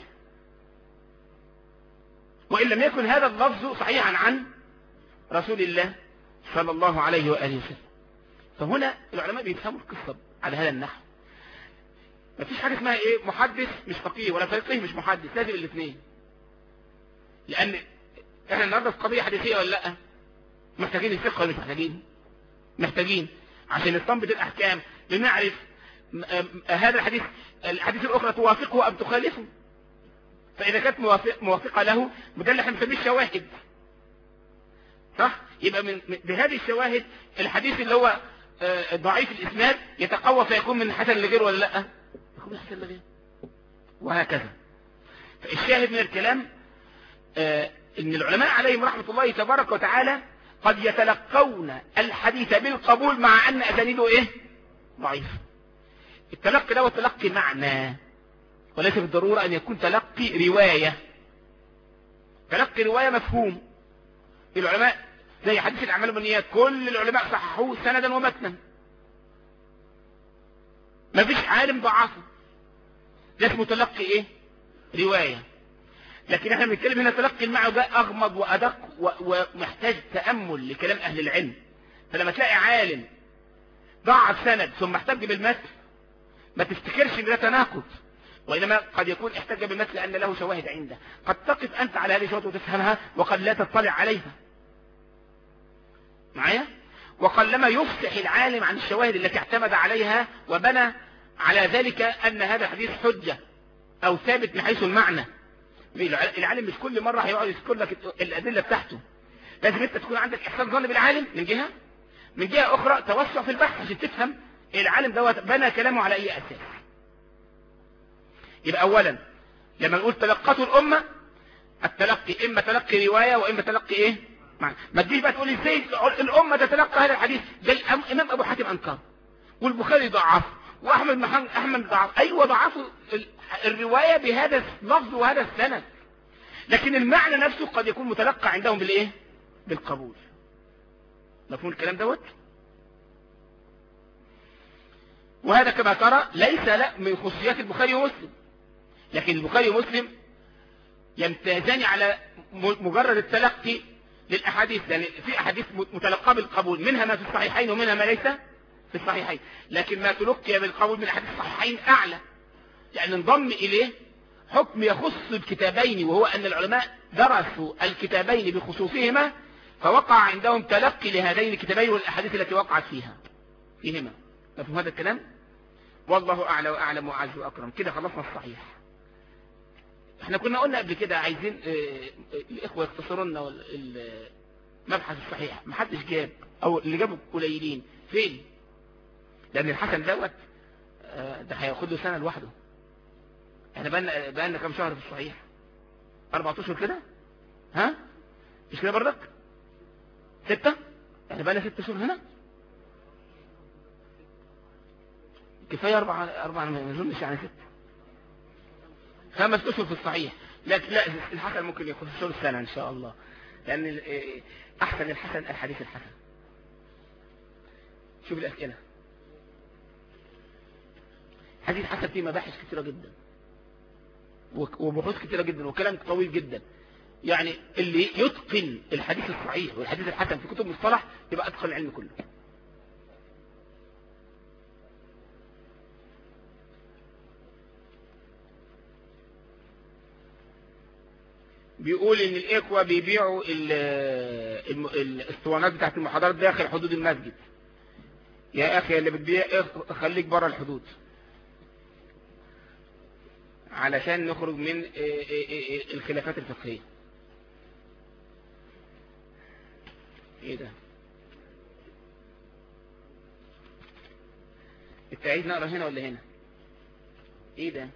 [SPEAKER 2] وإن لم يكن هذا اللفظ صحيحا عن رسول الله صلى الله عليه وآله وسلم. فهنا العلماء بيفهموا القصة على هذا النحو. ما فيش حاجة اسمها إيه؟ محدث مش فقيه، ولا فقيه مش محدث، لازم الاثنين. لأن احنا النهارده في قضية حديثية ولا لأ؟ محتاجين الفقه ولا مش محتاجين؟ محتاجين عشان نستنبط الأحكام، لنعرف هذا الحديث الحديث الأخرى توافقه أم تخالفه. فإذا كانت موافق موافقة له ده اللي احنا بنسميه الشواهد، صح؟ يبقى من بهذه الشواهد الحديث اللي هو ضعيف الإسناد يتقوى فيكون من حسن لغيره ولا لأ؟ يكون من حسن لغيره، وهكذا. فالشاهد من الكلام ان العلماء عليهم رحمة الله تبارك وتعالى قد يتلقون الحديث بالقبول مع ان اسانيده ايه؟ ضعيف. التلقي ده تلقي معنى، وليس بالضرورة ان يكون تلقي رواية. تلقي رواية مفهوم. العلماء زي حديث الاعمال بالنيات كل العلماء صححوه سندا ومتنا، ما فيش عالم ضعفه، ده اسمه تلقي ايه؟ رواية. لكن احنا بنتكلم هنا تلقي المعنى ده اغمض وادق ومحتاج تأمل لكلام اهل العلم. فلما تلاقي عالم ضعف سند ثم احتج بالمتن ما تفتكرش ان ده تناقض، وانما قد يكون احتج بالمتن لان له شواهد عنده. قد تقف انت على هذه الشواهد وتفهمها، وقد لا تطلع عليها معايا. وقلما يفصح العالم عن الشواهد التي اعتمد عليها وبنى على ذلك ان هذا الحديث حجة او ثابت من حيث المعنى. العالم مش كل مرة هيقعد يذكر لك الأدلة بتاعته، لازم انت تكون عندك احسان ظن بالعالم من جهة، من جهة اخرى توسع في البحث عشان تفهم العالم دوت بنى كلامه على اي اساس. يبقى اولا لما نقول تلقته الامة، التلقي اما تلقي رواية واما تلقي ايه؟ معنى. ما تجيش بقى تقول ازاي الامة تتلقى هذا الحديث؟ ده الامام ابو حاتم انكر، والبخاري ضعفه، واحمد محمد احمد ضعف. ايوه ضعفوا الرواية بهذا اللفظ وهذا السند، لكن المعنى نفسه قد يكون متلقى عندهم بالايه؟ بالقبول. مفهوم الكلام دوت؟ وهذا كما ترى ليس لا من خصوصيات البخاري ومسلم، لكن البخاري ومسلم يمتازان على مجرد التلقي للاحاديث، لان يعني في احاديث متلقاه بالقبول، منها ما في الصحيحين ومنها ما ليس في الصحيحين، لكن ما تلقي بالقبول من احاديث الصحيحين اعلى، لان انضم اليه حكم يخص الكتابين، وهو ان العلماء درسوا الكتابين بخصوصهما فوقع عندهم تلقي لهذين الكتابين والاحاديث التي وقعت فيها فيهما. مفهوم هذا الكلام؟ والله اعلى واعلم واعز واكرم. كده خلصنا الصحيح. احنا كنا قلنا قبل كده عايزين الاخوه يختصروا لنا المبحث الصحيح، محدش جاب، او اللي جابوا قليلين. فين؟ لان الحسن دوت ده هياخد له سنه لوحده. احنا بقالنا بقالنا كام شهر في الصحيح؟ اربع اشهر كده، ها مش كده برضك؟ ستة؟ احنا بقالنا ست اشهر هنا. كفايه اربعة اربعة ما اظنش يعني ستة، خمس اشهر في الصحيح. لكن لا الحسن ممكن ياخد شهر السنه ان شاء الله، لان احسن الحسن الحديث الحسن. شوف الاسئله. حديث حسن فيه مباحث كثيره جدا وبحوث كثيره جدا وكلام طويل جدا. يعني اللي يتقن الحديث الصحيح والحديث الحسن في كتب المصطلح يبقى اتقن العلم كله. بيقول ان الاخوة بيبيعوا ال- الم- الاسطوانات بتاعت المحاضرات داخل حدود المسجد. يا اخي اللي بتبيع إخ- خليك بره الحدود علشان نخرج من الخلافات الفقهية. ايه ده؟ انت عايز نقرا هنا ولا هنا؟ ايه ده؟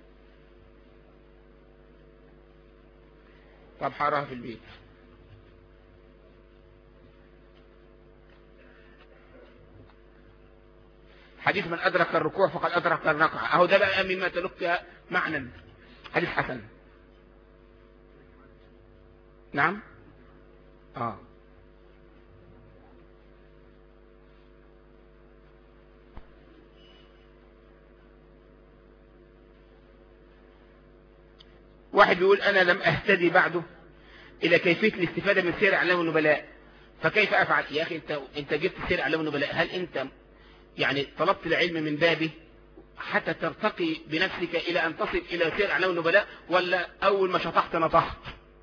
[SPEAKER 2] طب هقراها في البيت. حديث من أدرك الركوع فقد أدرك الركعة، أهو ده بقى مما تلقى معنى. حديث حسن. نعم. آه واحد بيقول أنا لم أهتدي بعده إلى كيفية الاستفادة من سير أعلام النبلاء، فكيف أفعل؟ يا أخي أنت أنت جبت سير أعلام النبلاء، هل أنت يعني طلبت العلم من بابه حتى ترتقي بنفسك إلى أن تصل إلى سير أعلام النبلاء، ولا أول ما شطحت نطحت؟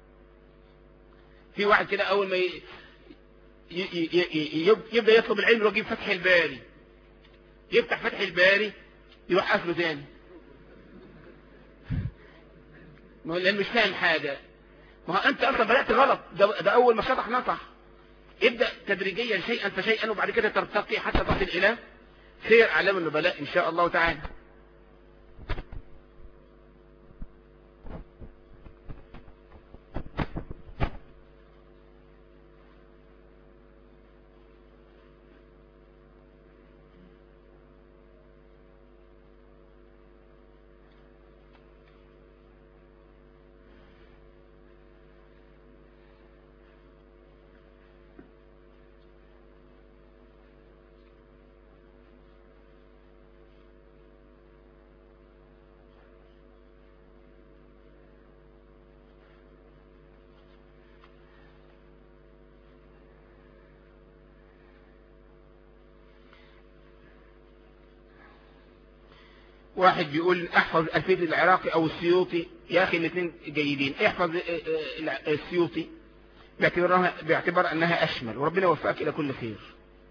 [SPEAKER 2] في واحد كده أول ما ي... ي... ي... يبدأ يطلب العلم ويجيب فتح الباري، يفتح فتح الباري يروح قافله تاني لأن مش فاهم حاجة. ما هو أنت أصلا بدأت غلط، ده, ده أول ما شطح نطح. ابدأ تدريجيا شيئا فشيئا وبعد كده ترتقي حتى تصل إلى سير أعلام النبلاء إن شاء الله تعالى. واحد بيقول احفظ ألفية العراقي او السيوطي. يا اخي الاثنين جيدين، احفظ السيوطي باعتبار باعتبار انها اشمل، وربنا يوفقك الى كل خير.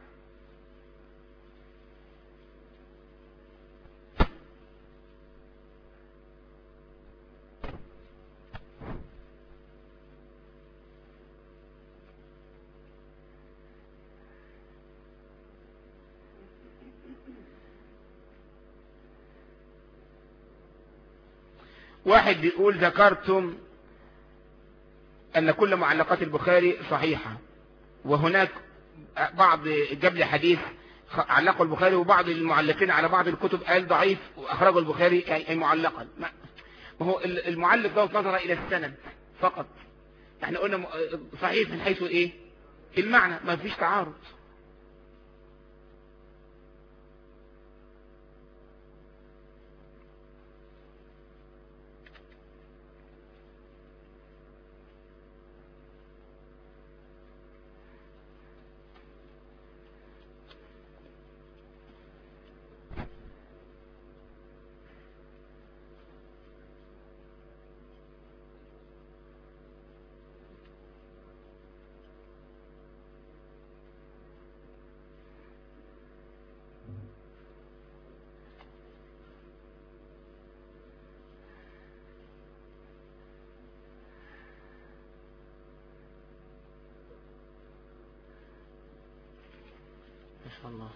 [SPEAKER 2] واحد بيقول ذكرتم أن كل معلقات البخاري صحيحة، وهناك بعض جاب لي حديث علقه البخاري، وبعض المعلقين على بعض الكتب قال ضعيف وأخرجه البخاري أي معلقا. ما هو المعلق ده نظر إلى السند فقط، يعني قلنا صحيح من حيث إيه المعنى، ما فيش تعارض. ما شاء الله.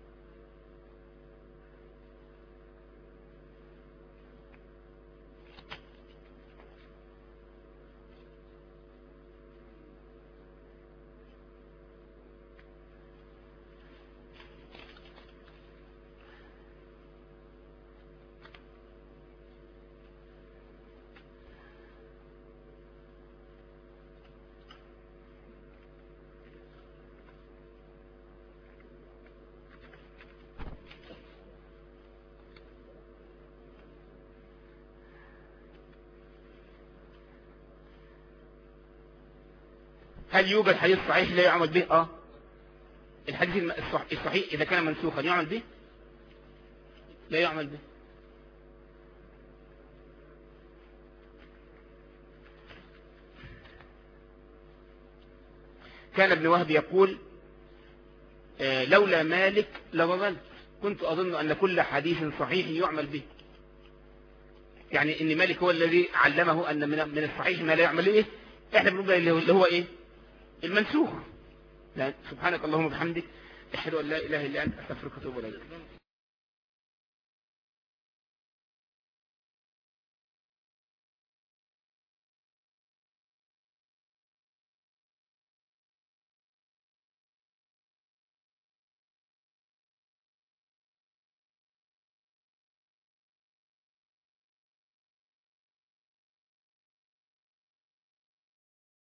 [SPEAKER 2] هل يوجد حديث صحيح لا يعمل به؟ اه الحديث الصحيح اذا كان منسوخا يعمل به؟ لا يعمل به. كان ابن وهب يقول آه لولا مالك لضللت، كنت أظن أن كل حديث صحيح يعمل به. يعني ان مالك هو الذي علمه ان من من الصحيح ما لا يعمل ايه، احنا بنقول اللي هو ايه المنسوخ. سبحانك اللهم وبحمدك، اشهد ان لا اله الا انت، استغفرك واتوب اليك.